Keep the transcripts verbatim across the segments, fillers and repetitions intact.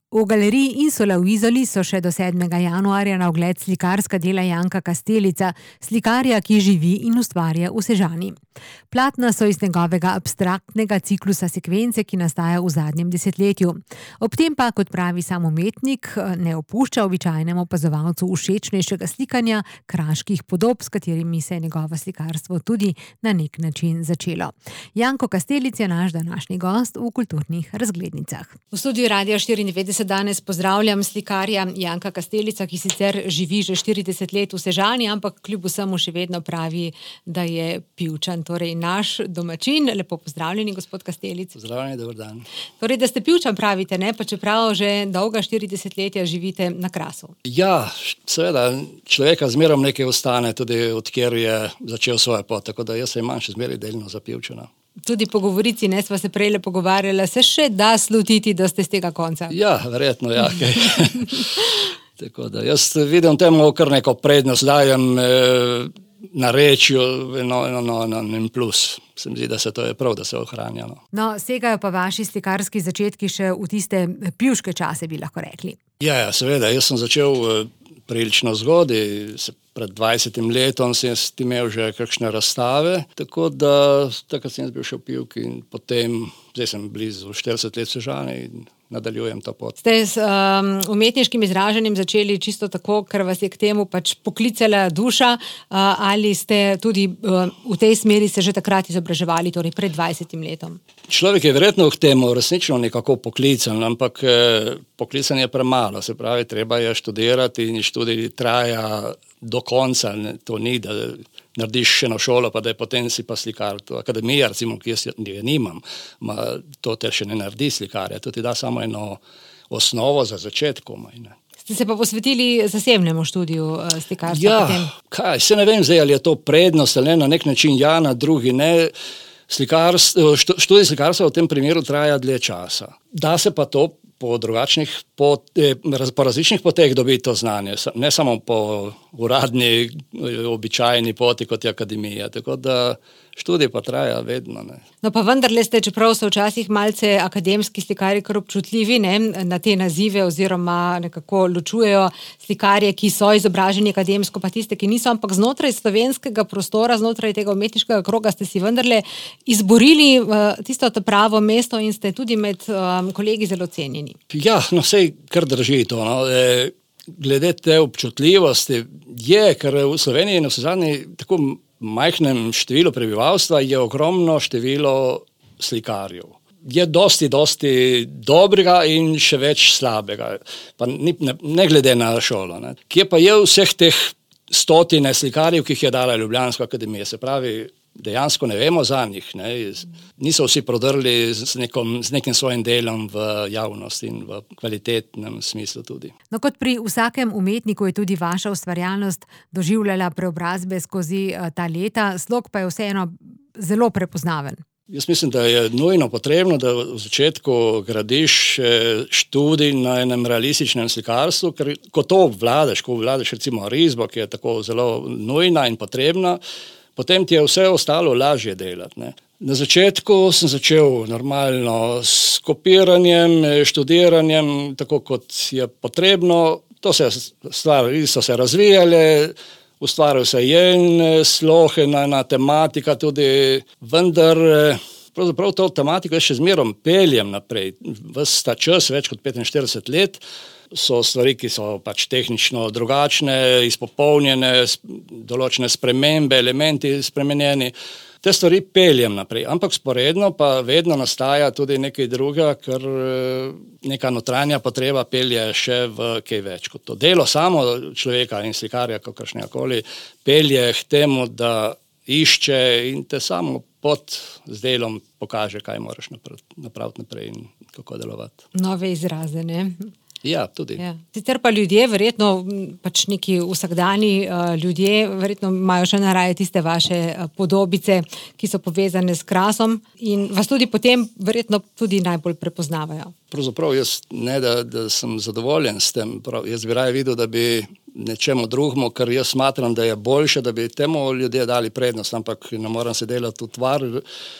V galeriji Insula v Izoli so še do sedmega januarja na ogled slikarska dela Janka Kastelica, slikarja, ki živi in ustvarja v Sežani. Platna so iz njegovega abstraktnega ciklusa sekvence, ki nastaja v zadnjem desetletju. Ob tem pa, kot pravi sam umetnik, ne opušča običajnemu opazovalcu všečnejšega slikanja kraških podob, s katerimi se je njegovo slikarstvo tudi na nek način začelo. Janko Kastelic je naš današnji gost v Kulturnih razglednicah. V studiu Radia štiriindevetdeset danes pozdravljam slikarja Janka Kastelica, ki sicer živi že štirideset let v Sežani, ampak kljub vsemu še vedno pravi, da je Pivčan, torej naš domačin. Lepo pozdravljeni, gospod Kastelic. Pozdravljeni, dober dan. Torej, da ste Pivčan, pravite, ne? Pa čeprav že dolga štirideset letja živite na Krasu. Ja, seveda, človeka zmerom nekaj ostane, tudi odkjer je začel svojo pot, tako da jaz se imam še zmeraj delno za Pivčana. Tudi po govorici, ne, sva se prejle pogovarjala, se še da slutiti, da ste z tega konca. Ja, verjetno, ja. Tako da jaz vidim temu kar neko prednost, dajem eh, narečju eno, eno, eno, en plus. Se mi zdi, da se to je prav, da se ohranja. No. No, segajo pa vaši slikarski začetki še v tiste pivške čase, bi lahko rekli. Ja, ja, seveda, jaz sem začel eh, prilično zgodaj, se pred dvajsetim letom sem imel že kakšne razstave, tako da takrat sem bil še v Pivki in potem, zdaj sem blizu štirideset let v Sežani in nadaljujem ta pot. Ste s um, umetniškim izražanjem začeli čisto tako, ker vas je k temu pač poklicala duša, uh, ali ste tudi uh, v tej smeri se že takrat izobraževali, torej pred dvajsetim letom? Človek je verjetno k temu resnično nekako poklican, ampak eh, poklican je premalo, se pravi, treba je študirati in študij traja do konca, ne, to ni, da narediš še eno šolo, pa da je potem si pa slikar. To akademija, recimo, ki jaz je nimam, ma, to te še ne naredi slikarja, to ti da samo eno osnovo za začetku. Ste se pa posvetili zasebnemu študiju uh, slikarstva? Ja, potem? Kaj, se ne vem zdaj, ali je to prednost, ali ne, na nek način ja, na drugi ne. Slikarstvo, študij slikarstva v tem primeru traja dlje časa. Da se pa to po drugačnih, po, eh, po različnih poteh dobiti to znanje, ne samo po uradni, običajni poti, kot je akademija, tako da študij pa traja vedno. Ne. No pa vendarle ste, čeprav so včasih malce akademski slikarji kar občutljivi, ne, na te nazive oziroma nekako ločujejo slikarje, ki so izobraženi akademsko, pa tiste, ki niso, ampak znotraj slovenskega prostora, znotraj tega umetniškega kroga ste si vendarle izborili uh, tisto to pravo mesto in ste tudi med um, kolegi zelo cenjeni. Ja, no sej kar drži to, no. E, glede te občutljivosti je, ker v Sloveniji na vsezadnji tako majhnem številu prebivalstva je ogromno število slikarjev. Je dosti, dosti dobrega in še več slabega, pa ni, ne, ne glede na šolo. Ne. Kje pa je vseh teh stotine slikarjev, ki jih je dala Ljubljanska akademija, se pravi, dejansko ne vemo za njih, ne. Niso vsi prodrli z, nekom, z nekim svojim delom v javnost in v kvalitetnem smislu tudi. No, kot pri vsakem umetniku je tudi vaša ustvarjalnost doživljala preobrazbe skozi uh, ta leta, slog pa je vseeno zelo prepoznaven. Jaz mislim, da je nujno potrebno, da v začetku gradiš študij na enem realističnem slikarstvu, ker ko to obvladaš, ko obvladaš recimo risbo, ki je tako zelo nujna in potrebna, potem ti je vse ostalo lažje delati. Ne. Na začetku sem začel normalno s kopiranjem, študiranjem, tako kot je potrebno. To se stvari so se razvijale, ustvaril se je en sloh, ena, ena tematika tudi, vendar pravzaprav to tematiko še zmerom peljem naprej. Ves ta čas, več kot petinštirideset let, so stvari, ki so pač tehnično drugačne, izpopolnjene, določene spremembe, elementi spremenjeni. Te stvari peljem naprej, ampak sporedno pa vedno nastaja tudi nekaj druga, ker neka notranja potreba pelje še v kaj več kot to. Delo samo človeka in slikarja, kakršnegakoli, pelje k temu, da išče in te samo pod z delom pokaže, kaj moraš napraviti naprej in kako delovati. Nove izraze, ne? Ja, tudi. Ja. Sicer pa ljudje, verjetno pač neki vsakdani uh, ljudje, verjetno imajo še naraje tiste vaše uh, podobice, ki so povezane s Krasom in vas tudi potem verjetno tudi najbolj prepoznavajo. Pravzaprav jaz ne, da, da sem zadovoljen s tem. Prav, jaz bi raje videl, da bi nečemu drugemu, ker jaz smatram, da je boljše, da bi temu ljudje dali prednost, ampak ne moram se delati v tvar.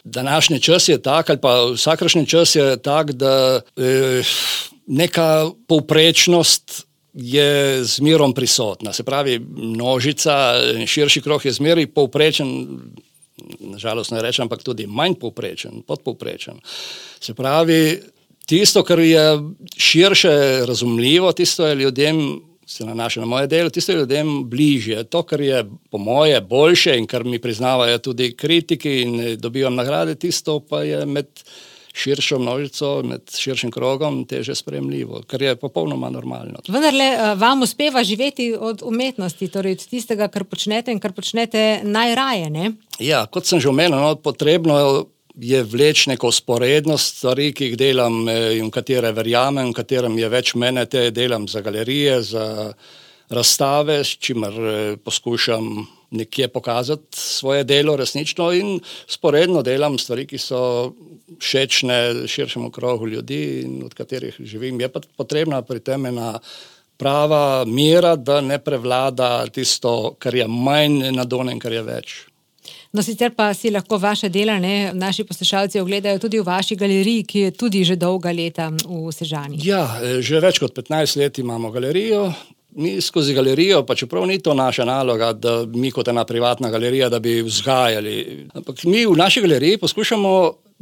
današnji čas je tak, ali pa vsakršnji čas je tak, da eh, neka povprečnost je zmerom prisotna. Se pravi, množica, širši krog je zmeri povprečen, nažalost ne rečem, ampak tudi manj povprečen, podpovprečen. Se pravi, tisto, kar je širše razumljivo, tisto je ljudem, se nanaša na moje delo, tisto je ljudem bližje. To, kar je po moje boljše in kar mi priznavajo tudi kritiki in dobivam nagrade, tisto pa je med širšo množico, med širšim krogom teže sprejemljivo, kar je popolnoma normalno. Vendarle vam uspeva živeti od umetnosti, torej od tistega, kar počnete in kar počnete najraje, ne? Ja, kot sem že omenil, no, potrebno je vleč neko sporednost stvari, ki jih delam in v katere verjamem, v katerem je več mene, te delam za galerije, za razstave, s čimer poskušam nekje pokazati svoje delo resnično in sporedno delam stvari, ki so všečne širšemu krogu ljudi in od katerih živim. Je pa potrebna pri tem ena prava mera, da ne prevlada tisto, kar je manj nadonen, kar je več. No, sicer pa si lahko vaše dela, ne, naši poslušalci ogledajo tudi v vaši galeriji, ki je tudi že dolga leta v Sežani. Ja, že več kot petnajst let imamo galerijo. Mi skozi galerijo, pa čeprav ni to naša naloga, da mi kot ena privatna galerija, da bi vzgajali. Ampak mi v naši galeriji poskušamo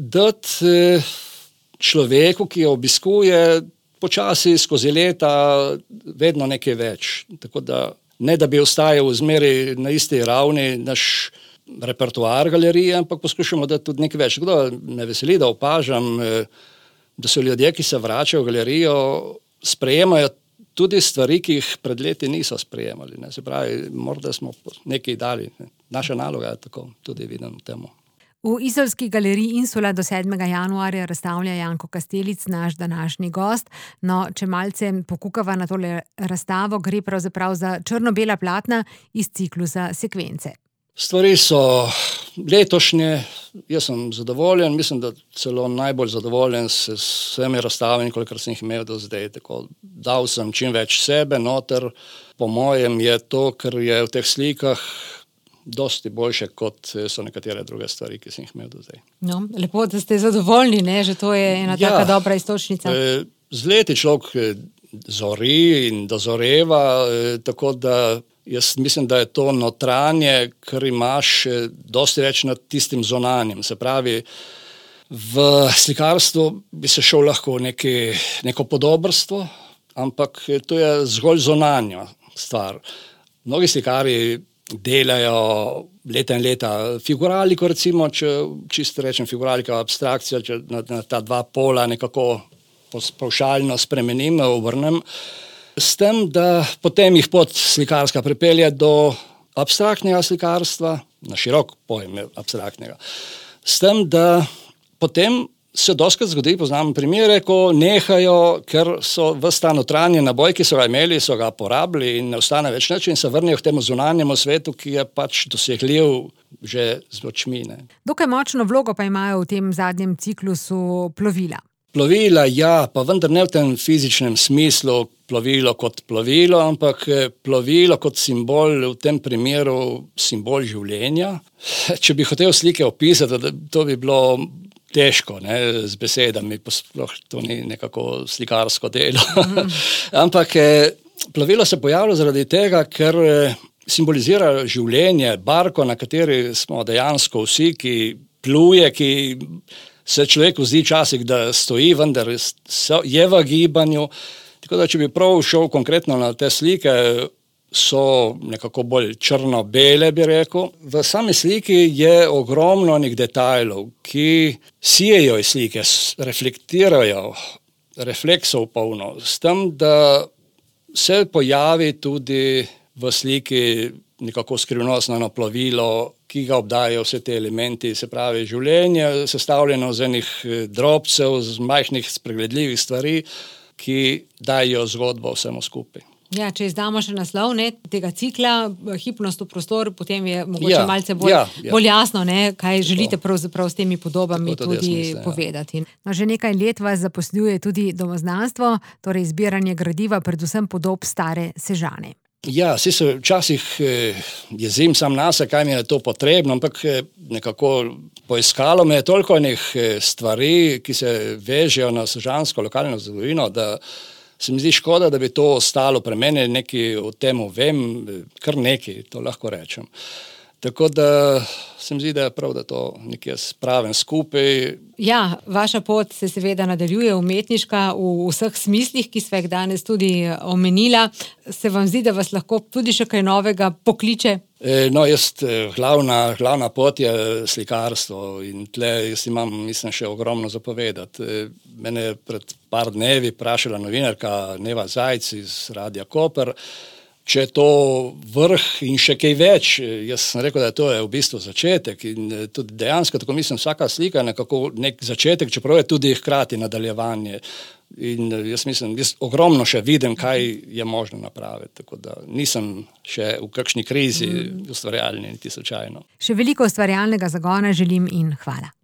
dati človeku, ki jo obiskuje, počasi skozi leta vedno nekaj več. Tako da ne, da bi ostajal v zmeri na isti ravni naš repertoar galerije, ampak poskušamo dati tudi nekaj več. Tako da me veseli, da opažam, da so ljudje, ki se vračajo v galerijo, sprejemajo tudi stvari, ki jih pred leti niso sprejemali. Ne. Se pravi, morda smo nekaj dali. Ne. Naša naloga je tako, tudi vidim temu. V izolski galeriji Insula do sedmega januarja razstavlja Janko Kastelic, naš današnji gost. No, če malce pokukava na tole razstavo, gre pravzaprav za črno-bela platna iz ciklusa Sekvence. Stvari so letošnje, jaz sem zadovoljen, mislim, da celo najbolj zadovoljen s vsemi razstavami, kolikor sem jih imel do zdaj. Tako, dal sem čim več sebe noter, po mojem je to, kar je v teh slikah, dosti boljše, kot so nekatere druge stvari, ki sem jih imel do zdaj. No, lepo, da ste zadovoljni, ne? Že to je ena ja, taka dobra istočnica. Z leti človek zori in dozoreva, tako da jaz mislim, da je to notranje, kar imaš dosti več nad tistim zonanjem. Se pravi, v slikarstvu bi se šel lahko neki, neko podobrstvo, ampak to je zgolj zonanja stvar. Mnogi slikari delajo leta in leta figuraliko, recimo, če čisto rečem figuralika, abstrakcija, če na, na ta dva pola nekako pavšalno spremenim, obrnem, s tem, da potem jih pot slikarska pripelje do abstraktnega slikarstva, na širok pojem abstraktnega. S tem, da potem se dostikrat zgodi, poznam primere, ko nehajo, ker so ves ta notranji naboj, ki so ga imeli, so ga porabili in ne ostane več nič in se vrnejo k temu zunanjemu svetu, ki je pač dosegljiv že z očmi. Ne. Dokaj močno vlogo pa imajo v tem zadnjem ciklusu plovila. Plovila, ja, pa vendar ne v tem fizičnem smislu plovilo kot plovilo, ampak plovilo kot simbol, v tem primeru simbol življenja. Če bi hotel slike opisati, to bi bilo težko, ne, z besedami, sploh to ni nekako slikarsko delo. Mm. Ampak plovilo se pojavilo zaradi tega, ker simbolizira življenje, barko, na kateri smo dejansko vsi, ki pluje, ki se človeku zdi časih, da stoji, vendar je v gibanju. Tako da, če bi prav šel konkretno na te slike, so nekako bolj črno-bele, bi rekel. V sami sliki je ogromno nekih detajlov, ki sijejo iz slike, reflektirajo, refleksov polno, s tem, da se pojavi tudi v sliki nekako skrivnostno plovilo, ki ga obdajajo vse te elementi, se pravi življenje, sestavljeno z enih drobcev, z majhnih spregledljivih stvari, ki dajo zgodbo vsemu skupaj. Ja, če izdamo še naslov, ne, tega cikla, Hipnost v prostoru, potem je mogoče ja, malce bolj, ja, ja. bolj jasno, ne, kaj tako želite pravzaprav s temi podobami tudi, tudi mislim, povedati. Ja. No, že nekaj let vas zaposluje tudi domoznanstvo, torej zbiranje gradiva, predvsem podob stare Sežane. Ja, vsi se včasih eh, jezim sam nase, kaj mi je to potrebno, ampak eh, nekako poiskalo me je toliko enih eh, stvari, ki se vežejo na sežansko lokalno zgodovino, da se mi zdi škoda, da bi to ostalo pri meni, nekaj o tem vem, kar nekaj, to lahko rečem. Tako da se mi zdi, da je prav, da to nekje spravim skupaj. Ja, vaša pot se seveda nadaljuje umetniška v vseh smislih, ki sva jih danes tudi omenila. Se vam zdi, da vas lahko tudi še kaj novega pokliče? E, no, jaz, glavna, glavna pot je slikarstvo in tle jaz imam, mislim, še ogromno zapovedati. E, mene je pred par dnevi vprašala novinarka Neva Zajc iz Radia Koper, če je to vrh in še kaj več. Jaz sem rekel, da to je v bistvu začetek in tudi dejansko, tako mislim, vsaka slika je nekako nek začetek, čeprav je tudi hkrati nadaljevanje. In jaz mislim, jaz ogromno še vidim, kaj je možno napraviti, tako da nisem še v kakšni krizi ustvarjalni, niti slučajno. Še veliko ustvarjalnega zagona želim in hvala.